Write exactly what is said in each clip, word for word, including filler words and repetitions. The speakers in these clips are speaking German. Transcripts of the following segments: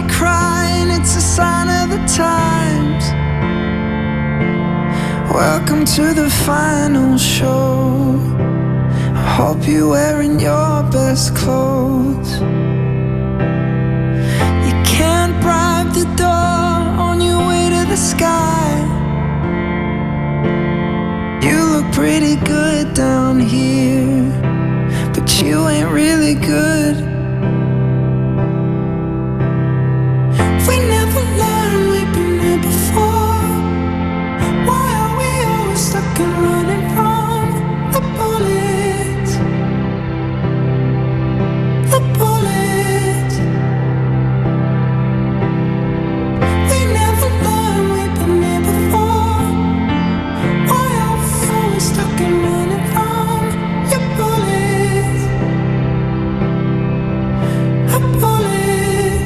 you crying, it's a sign of the times. Welcome to the final show. I hope you're wearing your best clothes. You can't bribe the door on your way to the sky. You look pretty good down here, but you ain't really good. We never learned, we've been here before. Why are we always stuck and running from the bullets? The bullets. We never learned, we've been here before. Why are we always stuck and running from your bullets? A bullet.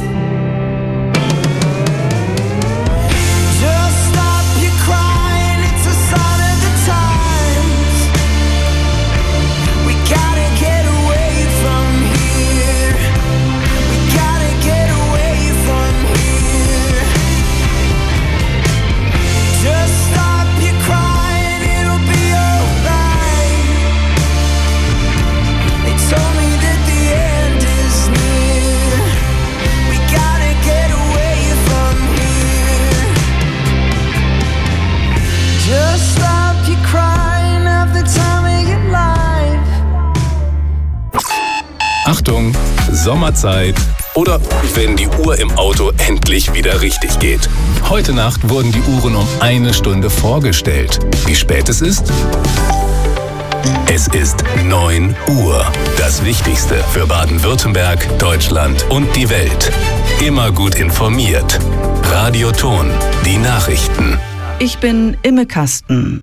Just stop your crying, it's a sign of the times. We gotta get away from here. We gotta get away from here. Just stop your crying, it'll be alright. They told me that the end is near. We gotta get away from here. Just stop your crying, have the time of your life. Achtung, Sommerzeit oder wenn die Uhr im Auto endlich wieder richtig geht. Heute Nacht wurden die Uhren um eine Stunde vorgestellt. Wie spät es ist? Es ist neun Uhr. Das Wichtigste für Baden-Württemberg, Deutschland und die Welt. Immer gut informiert. Radio Ton, die Nachrichten. Ich bin Imme Kasten.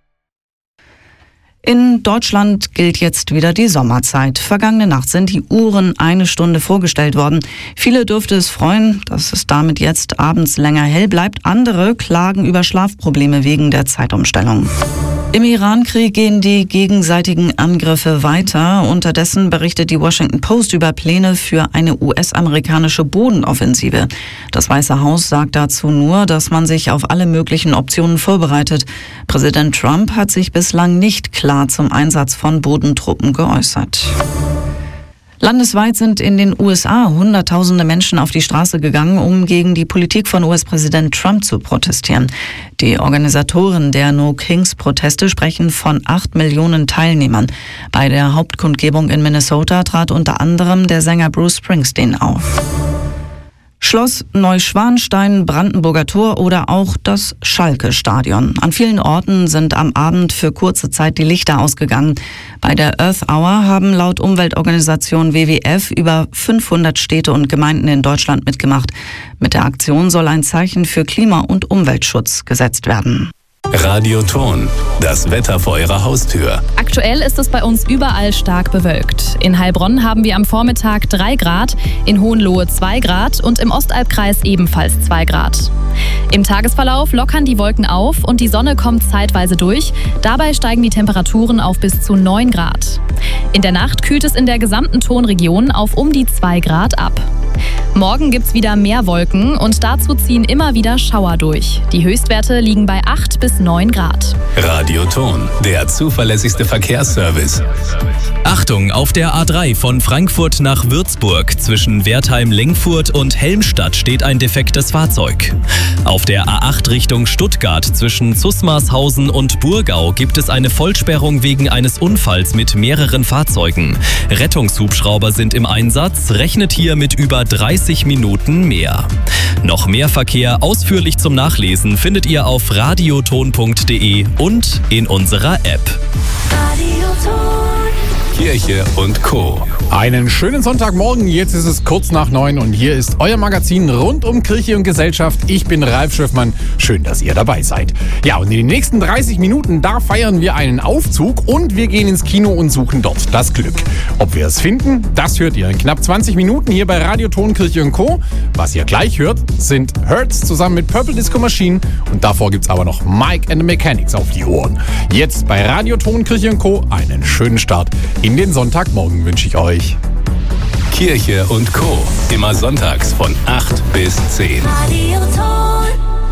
In Deutschland gilt jetzt wieder die Sommerzeit. Vergangene Nacht sind die Uhren eine Stunde vorgestellt worden. Viele dürfte es freuen, dass es damit jetzt abends länger hell bleibt. Andere klagen über Schlafprobleme wegen der Zeitumstellung. Im Irankrieg gehen die gegenseitigen Angriffe weiter. Unterdessen berichtet die Washington Post über Pläne für eine U S-amerikanische Bodenoffensive. Das Weiße Haus sagt dazu nur, dass man sich auf alle möglichen Optionen vorbereitet. Präsident Trump hat sich bislang nicht klar zum Einsatz von Bodentruppen geäußert. Landesweit sind in den U S A Hunderttausende Menschen auf die Straße gegangen, um gegen die Politik von U S-Präsident Trump zu protestieren. Die Organisatoren der No-Kings-Proteste sprechen von acht Millionen Teilnehmern. Bei der Hauptkundgebung in Minnesota trat unter anderem der Sänger Bruce Springsteen auf. Schloss Neuschwanstein, Brandenburger Tor oder auch das Schalke-Stadion. An vielen Orten sind am Abend für kurze Zeit die Lichter ausgegangen. Bei der Earth Hour haben laut Umweltorganisation W W F über fünfhundert Städte und Gemeinden in Deutschland mitgemacht. Mit der Aktion soll ein Zeichen für Klima- und Umweltschutz gesetzt werden. Radio Ton, das Wetter vor Ihrer Haustür. Aktuell ist es bei uns überall stark bewölkt. In Heilbronn haben wir am Vormittag drei Grad, in Hohenlohe zwei Grad und im Ostalbkreis ebenfalls zwei Grad. Im Tagesverlauf lockern die Wolken auf und die Sonne kommt zeitweise durch. Dabei steigen die Temperaturen auf bis zu neun Grad. In der Nacht kühlt es in der gesamten Tonregion auf um die zwei Grad ab. Morgen gibt's wieder mehr Wolken und dazu ziehen immer wieder Schauer durch. Die Höchstwerte liegen bei acht bis neun Grad. Radio Ton, der zuverlässigste Verkehrsservice. Achtung, auf der A drei von Frankfurt nach Würzburg zwischen Wertheim-Lengfurt und Helmstadt steht ein defektes Fahrzeug. Auf der A acht Richtung Stuttgart zwischen Zusmarshausen und Burgau gibt es eine Vollsperrung wegen eines Unfalls mit mehreren Fahrzeugen. Rettungshubschrauber sind im Einsatz, rechnet hier mit über dreißig Minuten mehr. Noch mehr Verkehr ausführlich zum Nachlesen findet ihr auf radioton punkt de und in unserer App. Kirche und Co. Einen schönen Sonntagmorgen, jetzt ist es kurz nach neun und hier ist euer Magazin rund um Kirche und Gesellschaft. Ich bin Ralf Schöffmann, schön, dass ihr dabei seid. Ja, und in den nächsten dreißig Minuten, da feiern wir einen Aufzug und wir gehen ins Kino und suchen dort das Glück. Ob wir es finden, das hört ihr in knapp zwanzig Minuten hier bei Radio Ton, Kirche und Co. Was ihr gleich hört, sind Hurts zusammen mit Purple Disco Machine und davor gibt's aber noch Mike and the Mechanics auf die Ohren. Jetzt bei Radio Ton, Kirche und Co. einen schönen Start in den Sonntagmorgen wünsche ich euch. Kirche und Co. Immer sonntags von acht bis zehn. Radioton.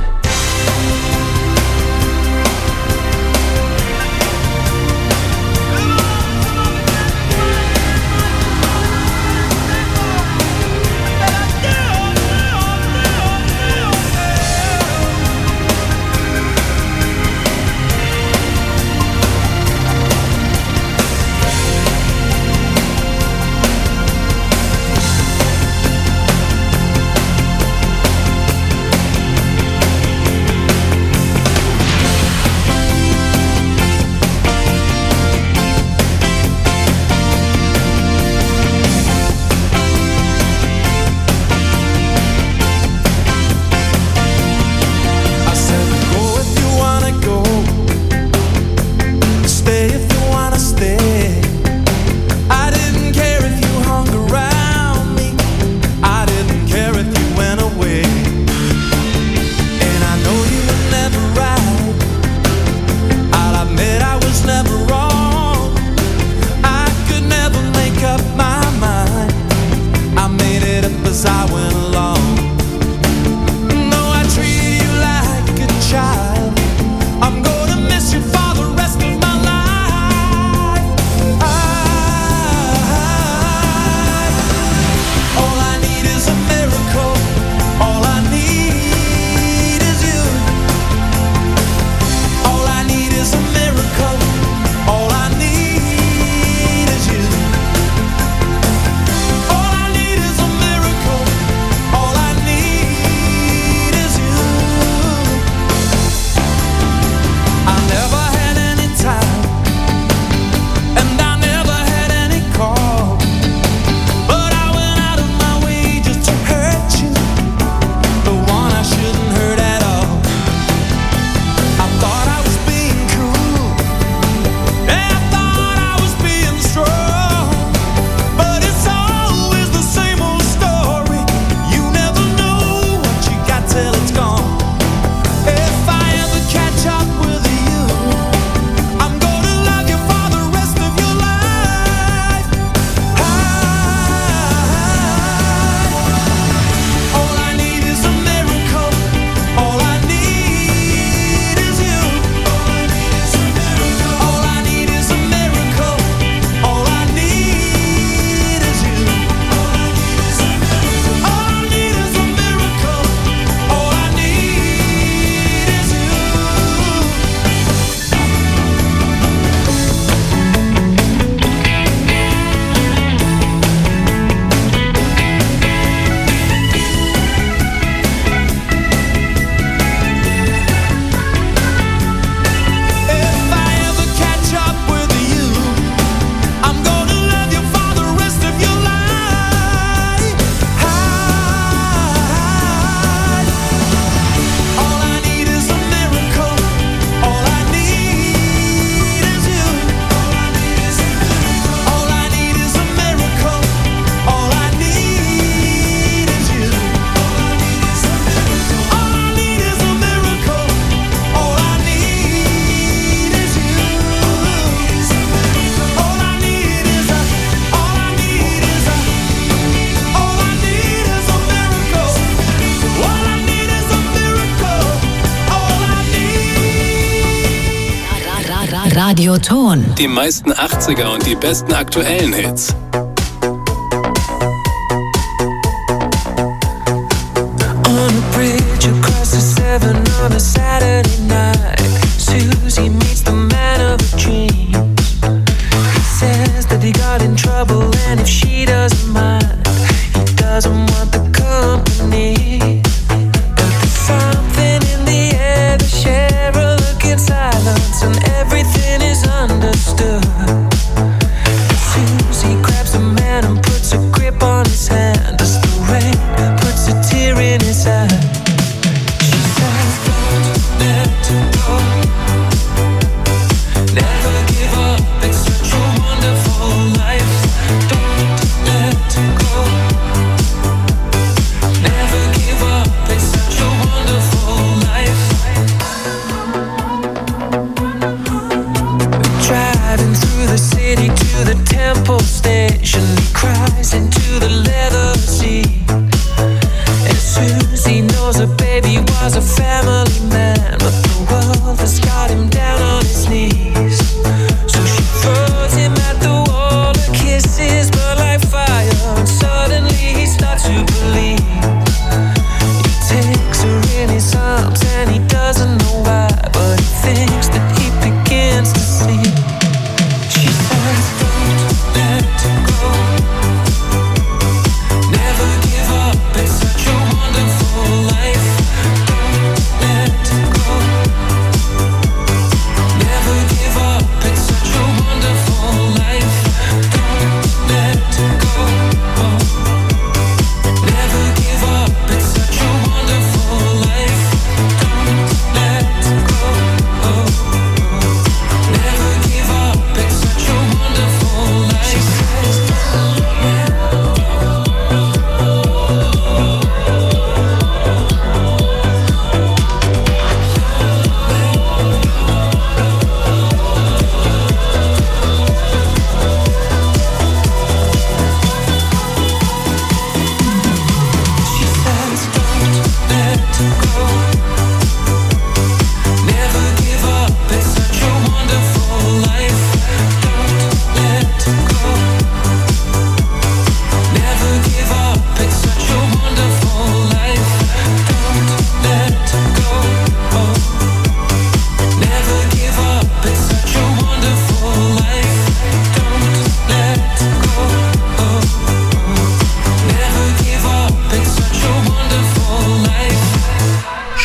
Radioton. Die meisten achtziger und die besten aktuellen Hits. On a bridge across the Severn on a Saturday night, Susie meets the man of her dreams. He says that he got in trouble and if she doesn't mind, he doesn't want the company. But there's something in the air, they share a look in silence and everything is understood. Susie grabs the man and puts a grip on his hand as the rain puts a tear in his eye. She says, don't let it go. Never give up, it's such a wonderful life. Don't let it go. Never give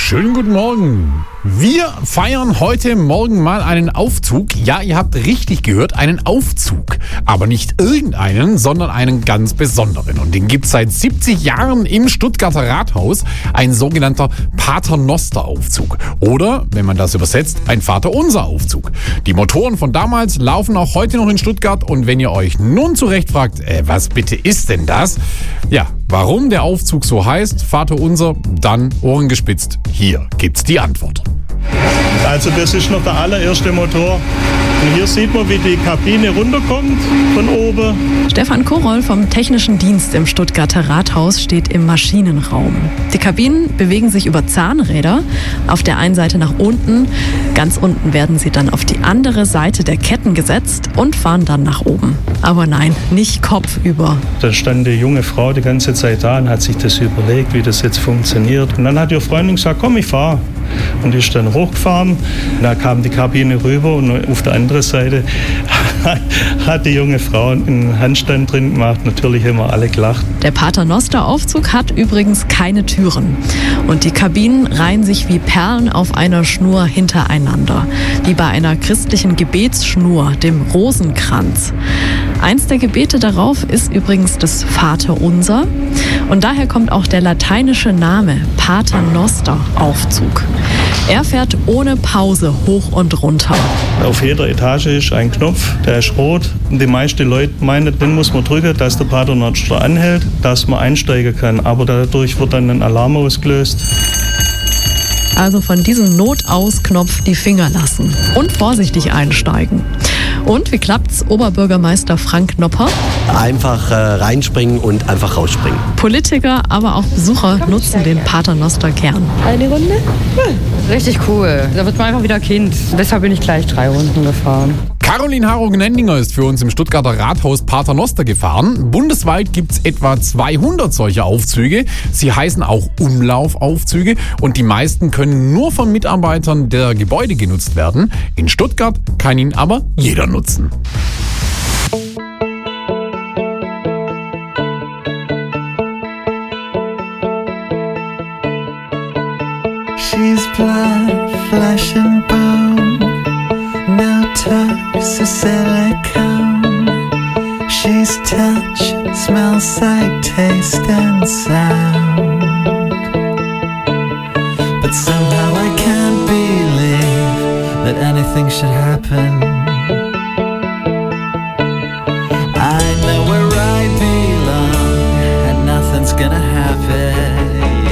Schönen guten Morgen. Wir feiern heute Morgen mal einen Aufzug. Ja, ihr habt richtig gehört, einen Aufzug. Aber nicht irgendeinen, sondern einen ganz besonderen. Und den gibt es seit siebzig Jahren im Stuttgarter Rathaus. Ein sogenannter Paternoster-Aufzug. Oder, wenn man das übersetzt, ein Vaterunser-Aufzug. Die Motoren von damals laufen auch heute noch in Stuttgart. Und wenn ihr euch nun zurecht fragt, äh, was bitte ist denn das? Ja, warum der Aufzug so heißt, Vaterunser, dann Ohren gespitzt. Hier gibt's die Antwort. Also das ist noch der allererste Motor. Und hier sieht man, wie die Kabine runterkommt von oben. Stefan Koroll vom Technischen Dienst im Stuttgarter Rathaus steht im Maschinenraum. Die Kabinen bewegen sich über Zahnräder, auf der einen Seite nach unten. Ganz unten werden sie dann auf die andere Seite der Ketten gesetzt und fahren dann nach oben. Aber nein, nicht kopfüber. Da stand die junge Frau die ganze Zeit da und hat sich das überlegt, wie das jetzt funktioniert. Und dann hat ihre Freundin gesagt, komm, ich fahre. Und die ist dann hochgefahren. Da kam die Kabine rüber und auf der anderen Seite hat die junge Frau einen Handstand drin gemacht. Natürlich haben wir alle gelacht. Der Paternoster-Aufzug hat übrigens keine Türen. Und die Kabinen reihen sich wie Perlen auf einer Schnur hintereinander. Wie bei einer christlichen Gebetsschnur, dem Rosenkranz. Eins der Gebete darauf ist übrigens das Vaterunser. Und daher kommt auch der lateinische Name Paternoster-Aufzug. Er fährt ohne Pause hoch und runter. Auf jeder Etage ist ein Knopf, der ist rot. Und die meisten Leute meinen, den muss man drücken, dass der Paternoster anhält, dass man einsteigen kann. Aber dadurch wird dann ein Alarm ausgelöst. Also von diesem Notausknopf die Finger lassen und vorsichtig einsteigen. Und wie klappt's, Oberbürgermeister Frank Nopper? Einfach äh, reinspringen und einfach rausspringen. Politiker, aber auch Besucher nutzen den Paternoster gern. Eine Runde? Ja, richtig cool. Da wird man einfach wieder Kind. Deshalb bin ich gleich drei Runden gefahren. Caroline Harogen-Nendinger ist für uns im Stuttgarter Rathaus Paternoster gefahren. Bundesweit gibt es etwa zweihundert solcher Aufzüge. Sie heißen auch Umlaufaufzüge und die meisten können nur von Mitarbeitern der Gebäude genutzt werden. In Stuttgart kann ihn aber jeder nutzen. She's blood, flesh and bone. No toes or silicone. She's touch, smell, sight, taste and sound. But somehow I can't believe that anything should happen. I know where I belong and nothing's gonna happen.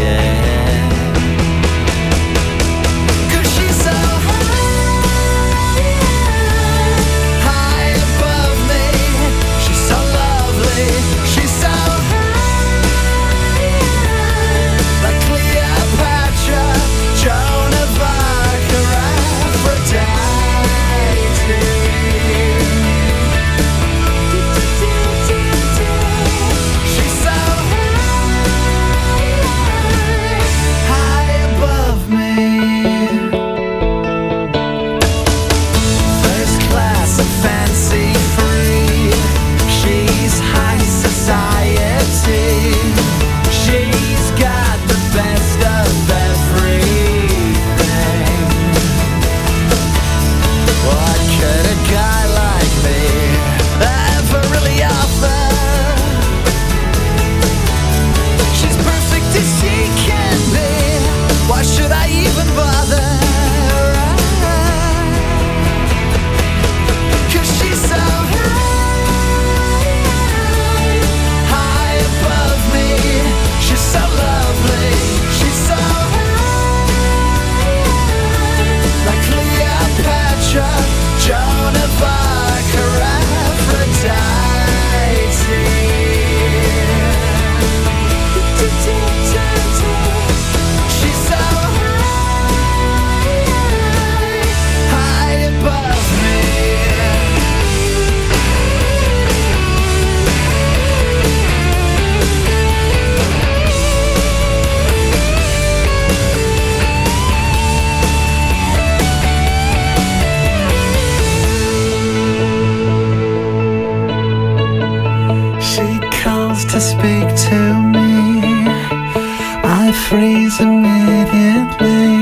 To speak to me, I freeze immediately.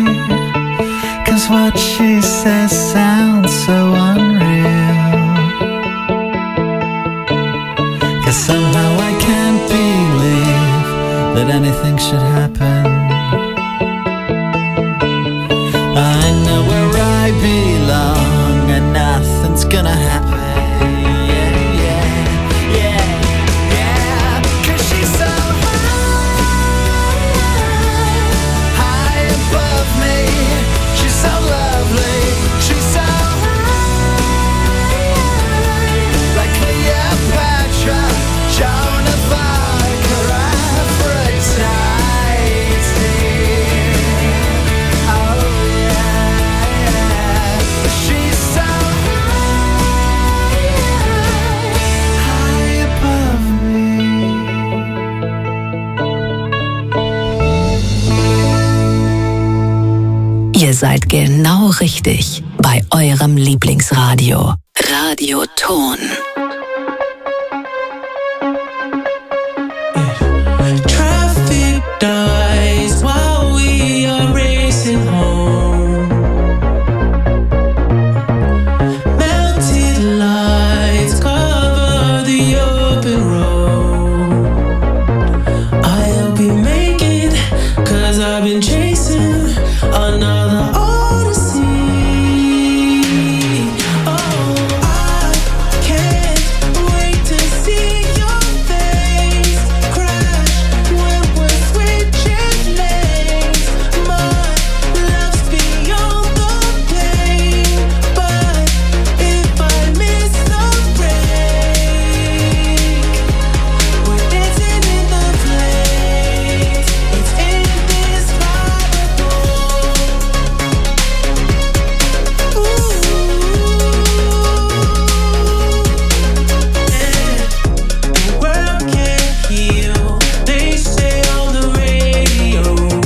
what she says sounds so unreal. 'Cause somehow I can't believe that anything should happen. I know where I belong and nothing's gonna happen. Ihr seid genau richtig bei eurem Lieblingsradio. Radio Ton. Traffic dies while we are racing home. Melted lights cover the open road. I'll be making, 'cause I've been chasing another odyssey. Oh, I can't wait to see your face crash when we're switching lanes. My love's beyond the pain, but if I miss the break, we're dancing in the flames. It's indescribable. World can't heal, they say on the radio.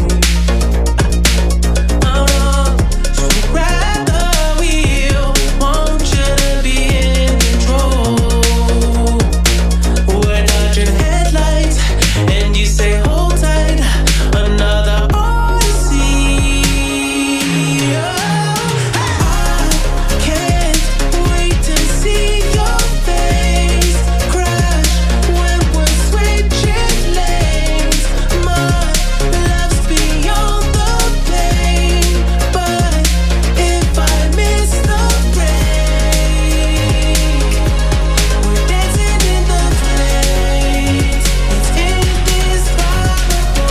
Oh, so grab the wheel, want you to be in control. We're dodging headlights, and you say hold tight, another odyssey. Oh, I can't wait to see your face crash when we're switching lanes. My love's beyond the pain, but if I miss the break, we're dancing in the flames. It's indescribable.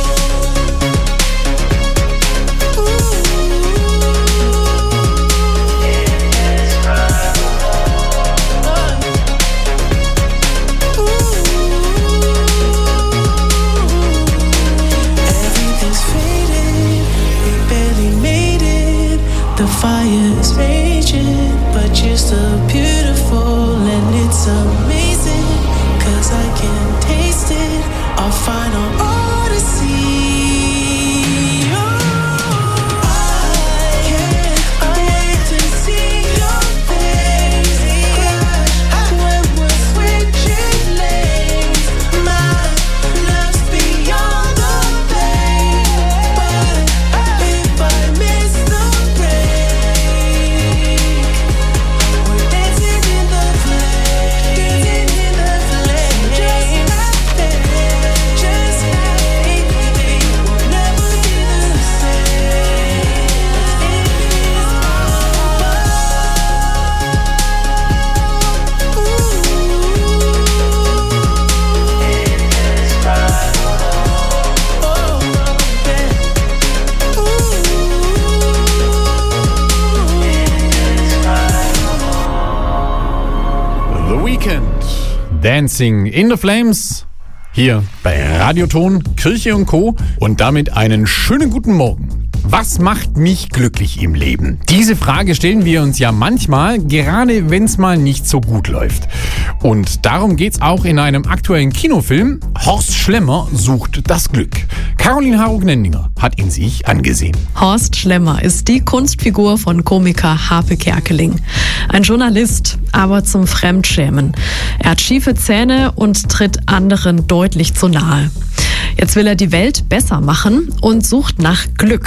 Everything's faded, we barely made it. The fire's raging, but you're still beautiful and it's amazing. 'Cause I can taste it, our final odyssey. Oh, I can't wait to see your face crash when we're switching lanes. My love's beyond the pain, but if I miss the break, we're dancing in the flames, dancing in the flames. Just like that, just like anything will never be the same. The Weeknd. Dancing in the Flames. Hier bei Radio Ton, Kirche und Co. Und damit einen schönen guten Morgen. Was macht mich glücklich im Leben? Diese Frage stellen wir uns ja manchmal, gerade wenn es mal nicht so gut läuft. Und darum geht's auch in einem aktuellen Kinofilm. Horst Schlemmer sucht das Glück. Caroline Harug-Nendinger hat ihn sich angesehen. Horst Schlemmer ist die Kunstfigur von Komiker Harpe Kerkeling. Ein Journalist, aber zum Fremdschämen. Er hat schiefe Zähne und tritt anderen deutlich zu nahe. Jetzt will er die Welt besser machen und sucht nach Glück.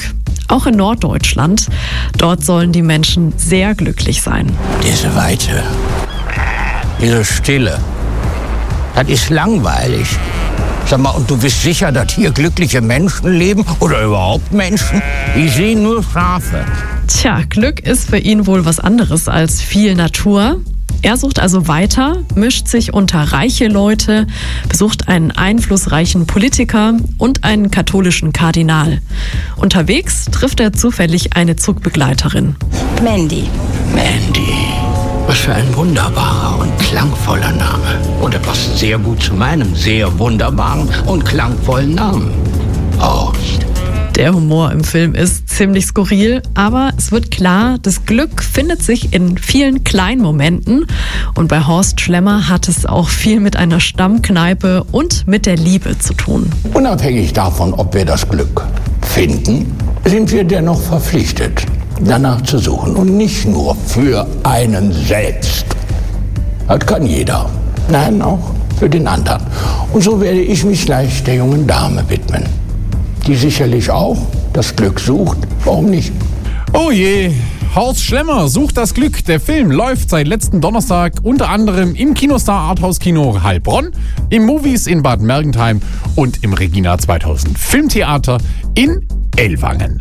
auch in Norddeutschland. Dort sollen die Menschen sehr glücklich sein. Diese Weite, diese Stille, das ist langweilig. Sag mal, und du bist sicher, dass hier glückliche Menschen leben oder überhaupt Menschen? Ich sehe nur Schafe. Tja, Glück ist für ihn wohl was anderes als viel Natur. Er sucht also weiter, mischt sich unter reiche Leute, besucht einen einflussreichen Politiker und einen katholischen Kardinal. Unterwegs trifft er zufällig eine Zugbegleiterin. Mandy. Mandy. Was für ein wunderbarer und klangvoller Name. Und er passt sehr gut zu meinem sehr wunderbaren und klangvollen Namen. Horst. Der Humor im Film ist ziemlich skurril, aber es wird klar, das Glück findet sich in vielen kleinen Momenten. Und bei Horst Schlemmer hat es auch viel mit einer Stammkneipe und mit der Liebe zu tun. Unabhängig davon, ob wir das Glück finden, sind wir dennoch verpflichtet, danach zu suchen. Und nicht nur für einen selbst. Das kann jeder. Nein, auch für den anderen. Und so werde ich mich gleich der jungen Dame widmen, die sicherlich auch das Glück sucht. Warum nicht? Oh je, Horst Schlemmer sucht das Glück. Der Film läuft seit letzten Donnerstag unter anderem im Kinostar Arthouse Kino Heilbronn, im Movies in Bad Mergentheim und im Regina zweitausend Filmtheater in Ellwangen.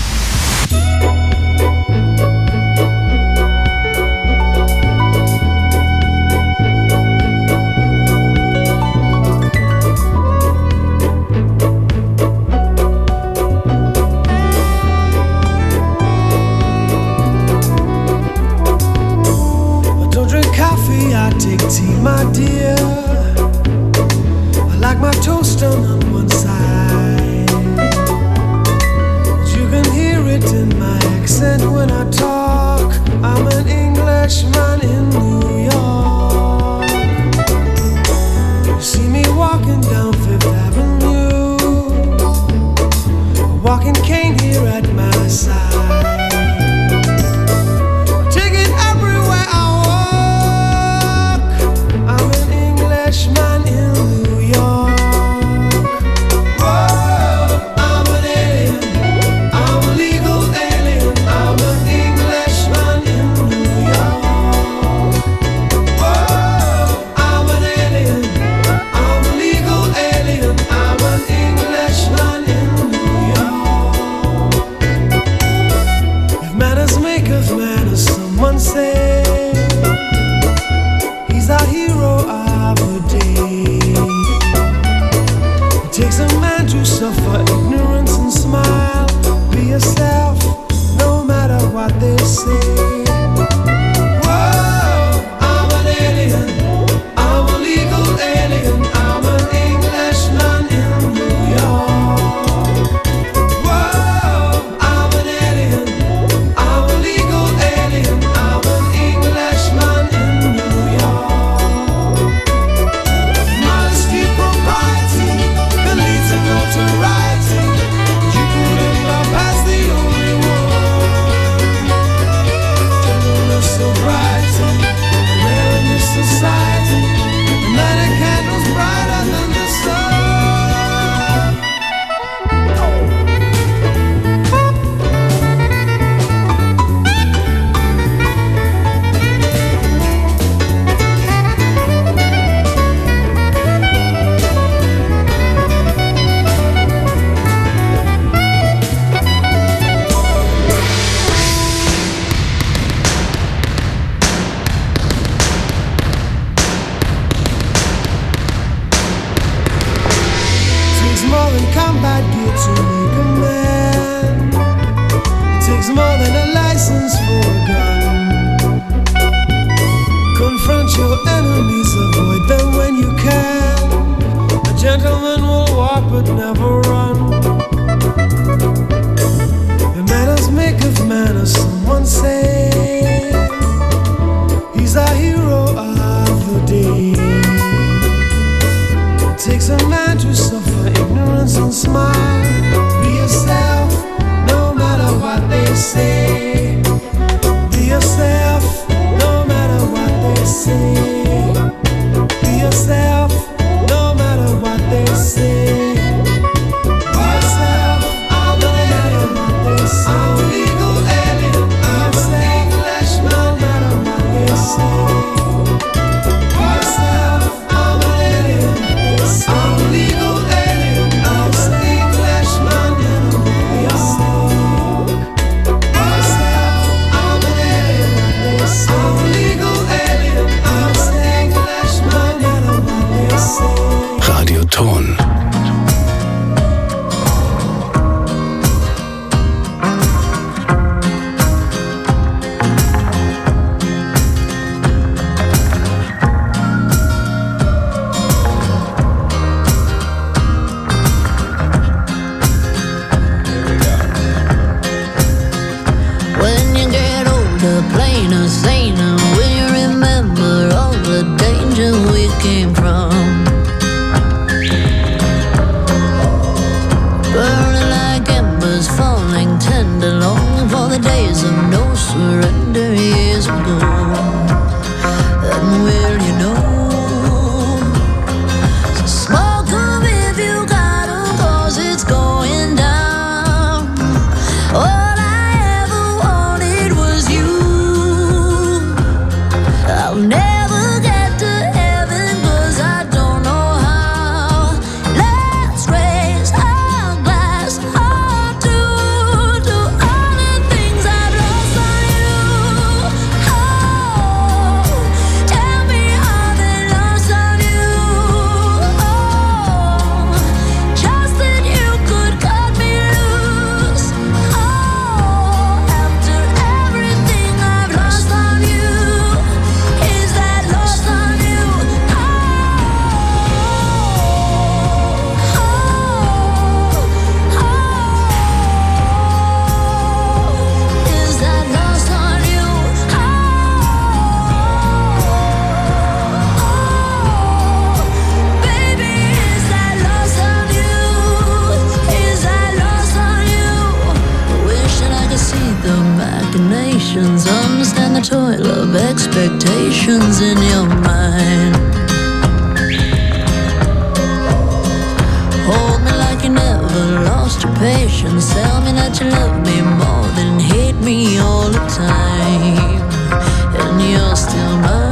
Tea, my dear. I like my toast done on one side. But you can hear it in my accent when I talk. I'm an Englishman in New York. You see me walking down Fifth Avenue, a walking cane here at my side. Man in New York. Whoa, I'm an alien. I'm a legal alien. I'm an Englishman in New York. Whoa, I'm an alien. I'm a legal alien. I'm an Englishman in New York. If manners make of manners, someone say he's our hero. It takes a man to suffer ignorance and smile. Be yourself, no matter what they say. Whoa, I'm an alien. I'm a legal alien. I'm an Englishman in New York. Whoa, I'm an alien. I'm a legal alien. I'm an Englishman in New York. Modesty, propriety, the leads and notoriety. You can live up as the only one. Gentleness, sobriety, rare in this society. And that a candle's brighter than the sun. Takes more than combat gear to make a man. It takes more than a license for a gun. Confront your enemies, avoid them when you can. A gentleman will walk but never run. The manners make of manners, someone say. He's our hero of the day. It takes a man to suffer ignorance and smile. Be yourself, no matter what they say. Be yourself, no matter what they say. Be yourself, no matter what they say. Be yourself, no matter what they say. ain't a saint. And will you remember all the danger we came from? Burning like embers, falling tender, longing for the days of no surrender years ago. And will you know? So smoke 'em if you got 'em, 'cause it's going down. All I ever wanted was you. I'll never get to heaven 'cause I don't know how. Let's raise our glass up to, to all the things I've lost on you. Oh, tell me how they lost on you. Oh, just that you could cut me loose. Oh, after everything I've lost on you, is that lost on you? Oh, oh, oh, is that lost on you? Oh, baby, is that lost on you? Is that lost on you? Wish that I could see the machinations, understand the toil of expectations in your mind. Hold me like you never lost your patience. Tell me that you love me more than hate me all the time. And you're still mine.